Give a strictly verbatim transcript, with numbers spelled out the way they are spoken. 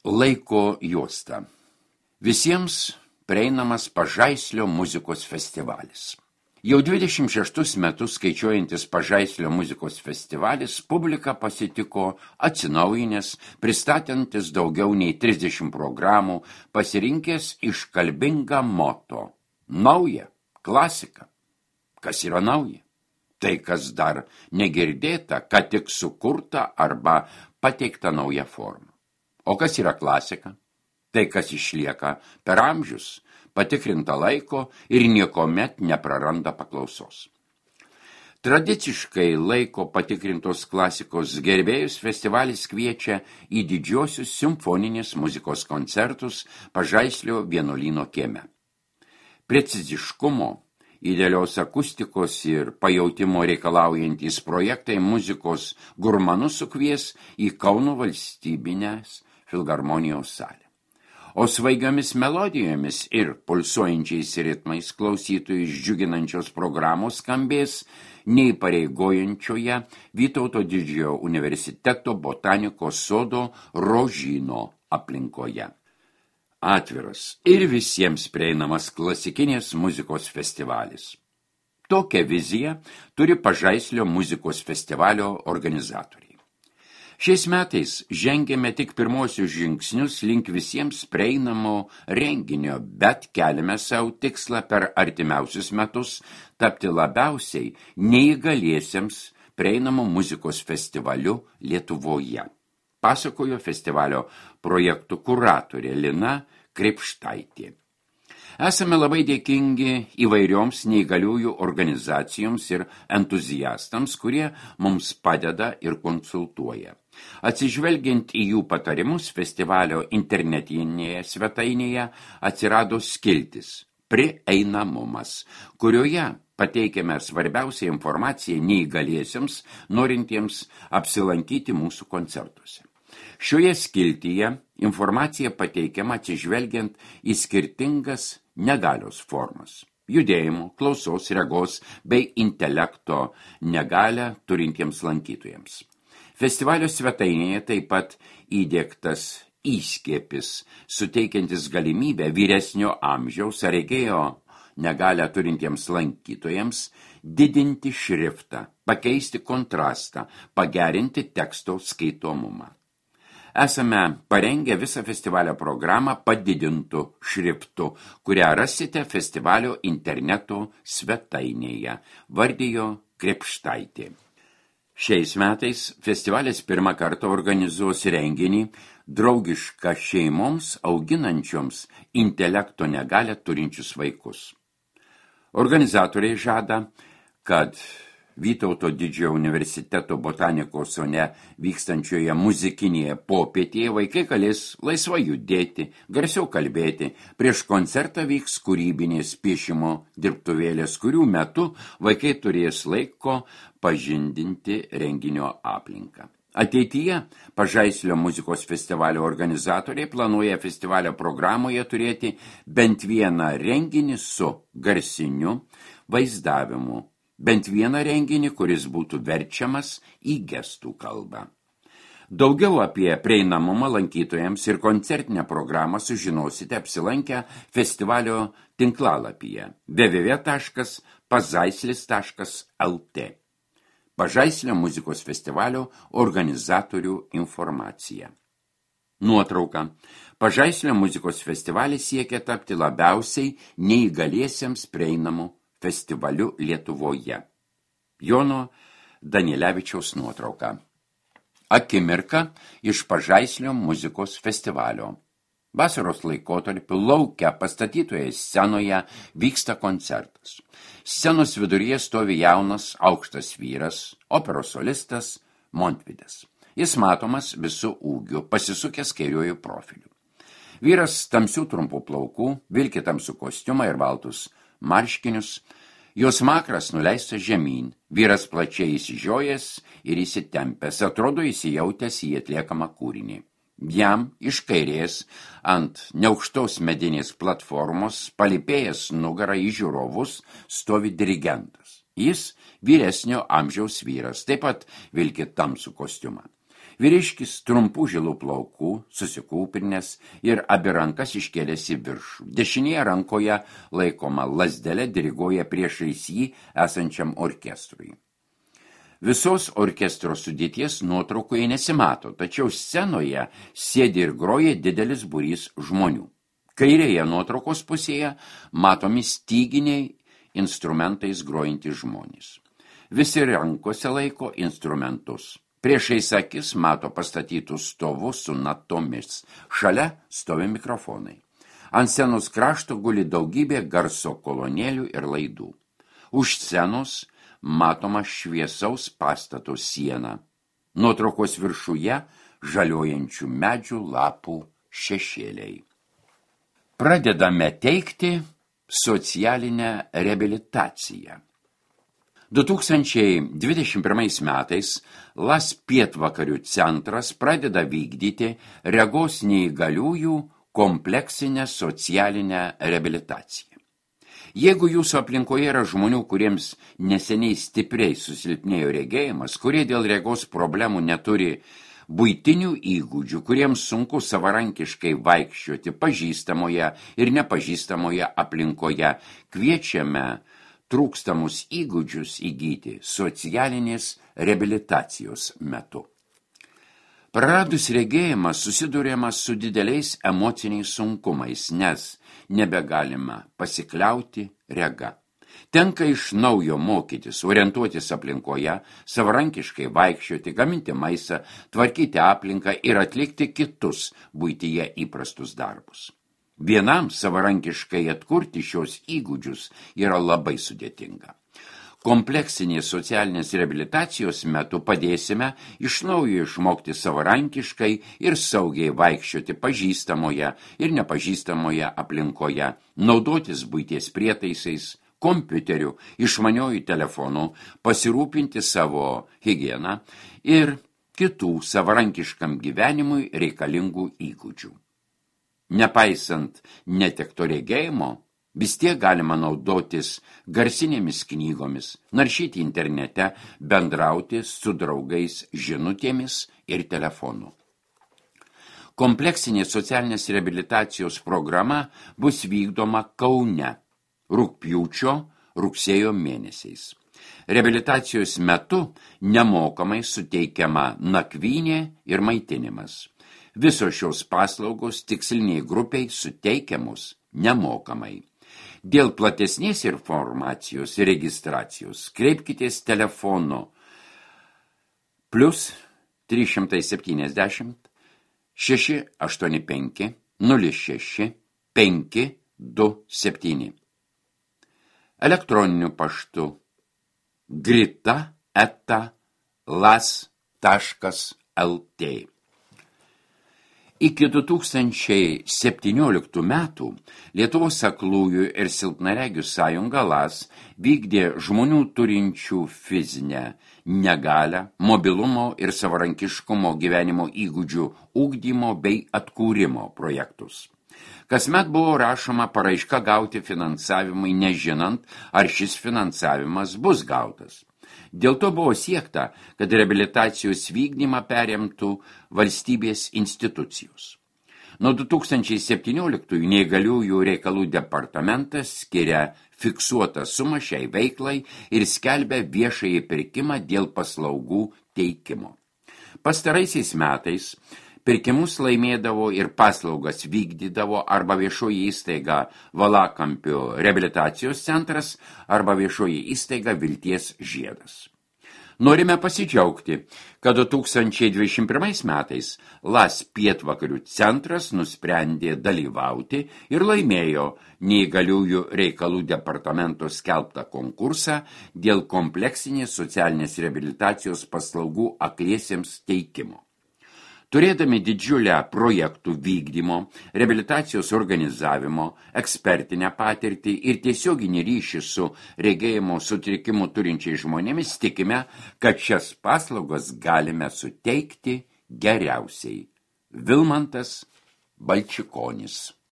Laiko juosta. Visiems prieinamas Pažaislio muzikos festivalis. Jau dvidešimt šeštus metus skaičiuojantis Pažaislio muzikos festivalis publiką pasitiko atsinaujinęs, pristatantis daugiau nei trisdešimt programų, pasirinkęs iškalbingą moto. Nauja, klasika. Kas yra nauja? Tai, kas dar negirdėta, ką tik sukurta arba pateikta nauja forma. O kas yra klasika? Tai, kas išlieka per amžius, patikrinta laiko ir niekomet nepraranda paklausos. Tradiciškai laiko patikrintos klasikos gerbėjus festivalis kviečia į didžiosius simfoninės muzikos koncertus Pažaislio vienuolyno kieme. Preciziškumo, idealios akustikos ir pajautimo reikalaujantys projektai muzikos gurmanus sukvies į Kauno valstybinės filharmonijos salę. O svaigiomis melodijomis ir pulsuojančiais ritmais klausytojus džiuginančios programos skambės neįpareigojančioje Vytauto didžiojo universiteto botanikos sodo Rožyno aplinkoje. Atviras ir visiems prieinamas klasikinės muzikos festivalis. Tokią viziją turi Pažaislio muzikos festivalio organizatoriai. Šiais metais žengėme tik pirmosius žingsnius link visiems prieinamo renginio, bet keliame savo tikslą per artimiausius metus tapti labiausiai neįgaliesiems prieinamo muzikos festivaliu Lietuvoje. Pasakojo festivalio projektų kuratorė Lina Kripštaitė. Esame labai dėkingi įvairioms neįgaliųjų organizacijoms ir entuziastams, kurie mums padeda ir konsultuoja. Atsižvelgiant į jų patarimus, festivalio internetinėje svetainėje atsirado skiltis Prieinamumas, kurioje pateikiame svarbiausią informaciją neįgaliesiems, norintiems apsilankyti mūsų koncertuose. Šioje skiltyje informacija pateikiama atsižvelgiant į skirtingas negalios formas – judėjimo, klausos, regos bei intelekto negalią turintiems lankytojams. Festivalio svetainėje taip pat įdiegtas įskiepis, suteikiantis galimybę vyresnio amžiaus ar regėjo negalią turintiems lankytojams didinti šriftą, pakeisti kontrastą, pagerinti teksto skaitomumą. Esame parengę visą festivalio programą padidintų šriftų, kurią rasite festivalio interneto svetainėje, vardijo Kripštaitė. Šiais metais festivalis pirmą kartą organizuos renginį draugišką šeimoms auginančioms intelekto negalią turinčius vaikus. Organizatoriai žada, kad Vytauto didžiojo universiteto botanikos sode vykstančioje muzikinėje popietėje vaikai galės laisvai judėti, garsiau kalbėti. Prieš koncertą vyks kūrybinės piešimo dirbtuvėlės, kurių metu vaikai turės laiko pažindinti renginio aplinką. Ateityje Pažaislio muzikos festivalio organizatoriai planuoja festivalio programoje turėti bent vieną renginį su garsiniu vaizdavimu. Bent vieną renginį, kuris būtų verčiamas į gestų kalbą. Daugiau apie prieinamumą lankytojams ir koncertinę programą sužinosite apsilankę festivalio tinklalapyje w w w taškas pazaislis taškas l t. Pažaislio muzikos festivalio organizatorių informacija. Nuotrauka. Pažaislio muzikos festivalis siekia tapti labiausiai neįgaliesiems prieinamu festivaliu Lietuvoje. Jono Danilevičiaus nuotrauka. Akimirka iš Pažaislio muzikos festivalio. Vasaros laikotarpiu lauke pastatytoje scenoje vyksta koncertas. Scenos viduryje stovi jaunas, aukštas vyras, operos solistas Montvydas. Jis matomas visų ūgių, pasisukęs kairiuoju profiliu. Vyras tamsių trumpų plaukų, vilki tamsų kostiumą ir baltus marškinius, jos makras nuleistas žemyn, vyras plačiai įsižiojęs ir įsitempęs, atrodo įsijautęs į atliekamą kūrinį. Jam iš kairės ant neaukštos medinės platformos, palipėjęs nugarą į žiūrovus, stovi dirigentas. Jis vyresnio amžiaus vyras, taip pat vilki tamsų kostiumą. Vyriškis trumpų žilų plaukų, susikūprinęs ir abi rankas iškėlęs į viršų. Dešinėje rankoje laikoma lazdelė diriguoja priešais jį esančiam orkestrui. Visos orkestro sudėties nuotraukoje nesimato, tačiau scenoje sėdi ir groja didelis būrys žmonių. Kairėje nuotraukos pusėje matomi styginiai instrumentais grojantys žmonės. Visi rankose laiko instrumentus. Priešais akis mato pastatytus stovus su natomis. Šalia stovi mikrofonai. Ant scenos krašto guli daugybė garso kolonėlių ir laidų. Už scenos matoma šviesaus pastato siena. Nuotraukos viršuje žaliojančių medžių lapų šešėliai. Pradedame teikti socialinę reabilitaciją. du tūkstančiai dvidešimt pirmais metais Las Pietvakarių centras pradeda vykdyti regos neįgaliųjų kompleksinę socialinę reabilitaciją. Jeigu jūsų aplinkoje yra žmonių, kuriems neseniai stipriai susilpnėjo regėjimas, kurie dėl regos problemų neturi buitinių įgūdžių, kuriems sunku savarankiškai vaikščioti pažįstamoje ir nepažįstamoje aplinkoje, kviečiame trūkstamus įgūdžius įgyti socialinės reabilitacijos metu. Praradus regėjimą susiduriama su dideliais emociniais sunkumais, nes nebegalima pasikliauti rega. Tenka iš naujo mokytis, orientuotis aplinkoje, savarankiškai vaikščioti, gaminti maistą, tvarkyti aplinką ir atlikti kitus buityje įprastus darbus. Vienam savarankiškai atkurti šios įgūdžius yra labai sudėtinga. Kompleksinės socialinės reabilitacijos metu padėsime iš naujo išmokti savarankiškai ir saugiai vaikščioti pažįstamoje ir nepažįstamoje aplinkoje, naudotis buities prietaisais, kompiuteriu, išmaniojų telefonų, pasirūpinti savo higieną ir kitų savarankiškam gyvenimui reikalingų įgūdžių. Nepaisant netekto regėjimo, vis tiek galima naudotis garsinėmis knygomis, naršyti internete, bendrauti su draugais žinutėmis ir telefonu. Kompleksinė socialinės reabilitacijos programa bus vykdoma Kaune rugpjūčio rugsėjo mėnesiais. Reabilitacijos metu nemokamai suteikiama nakvynė ir maitinimas. Visos šios paslaugos tiksliniai grupiai suteikiamos nemokamai. Dėl platesnės informacijos ir registracijos kreipkitės telefonu plus trys septyniasdešimt šeši aštuoni penki nulis šeši penki du septyni. Elektroniniu paštu grita eta las taškas lt. Iki du tūkstančiai septynioliktų metų Lietuvos aklųjų ir silpnaregių sąjunga Las vykdė žmonių turinčių fizinę negalią, mobilumo ir savarankiškumo gyvenimo įgūdžių ugdymo bei atkūrimo projektus. Kasmet buvo rašoma paraiška gauti finansavimui, nežinant, ar šis finansavimas bus gautas. Dėl to buvo siekta, kad reabilitacijos vykdymą perimtų valstybės institucijos. Nuo du tūkstančiai septynioliktųjų neįgaliųjų reikalų departamentas skiria fiksuotą sumą šiai veiklai ir skelbia viešąjį pirkimą dėl paslaugų teikimo. Pastaraisiais metais pirkimus laimėdavo ir paslaugas vykdydavo arba viešoji įstaiga Valakampio reabilitacijos centras arba viešoji įstaiga Vilties žiedas. Norime pasidžiaugti, kad du tūkstančiai dvidešimt pirmais metais Las Pietvakarių centras nusprendė dalyvauti ir laimėjo neįgaliųjų reikalų departamento skelbtą konkursą dėl kompleksinės socialinės reabilitacijos paslaugų akliesiems teikimo. Turėdami didžiulę projektų vykdymo, reabilitacijos organizavimo, ekspertinę patirtį ir tiesioginį ryšį su regėjimo sutrikimų turinčiais žmonėmis, tikime, kad šias paslaugas galime suteikti geriausiai. Vilmantas Balčikonis.